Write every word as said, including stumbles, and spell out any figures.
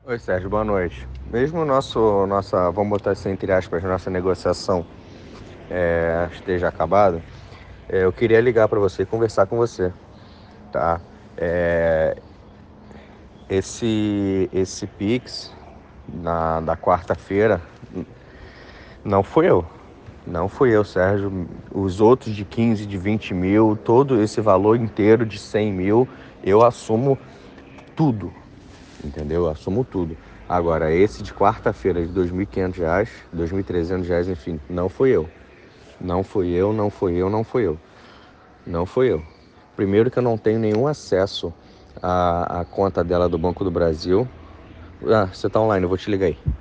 Oi, Sérgio, boa noite. Mesmo nosso, nossa, vamos botar isso entre aspas, nossa negociação é, esteja acabada, é, eu queria ligar para você e conversar com você, tá? É, esse, esse Pix na, da quarta-feira não fui eu. Não fui eu, Sérgio. Os outros de quinze, de vinte mil, todo esse valor inteiro de cem mil, eu assumo tudo, entendeu? Eu assumo tudo. Agora, esse de quarta-feira de dois mil e quinhentos reais, dois mil e trezentos reais, enfim, não fui eu. Não fui eu, não fui eu, não fui eu. Não fui eu. Primeiro que eu não tenho nenhum acesso à, à conta dela do Banco do Brasil. Ah, você tá online, eu vou te ligar aí.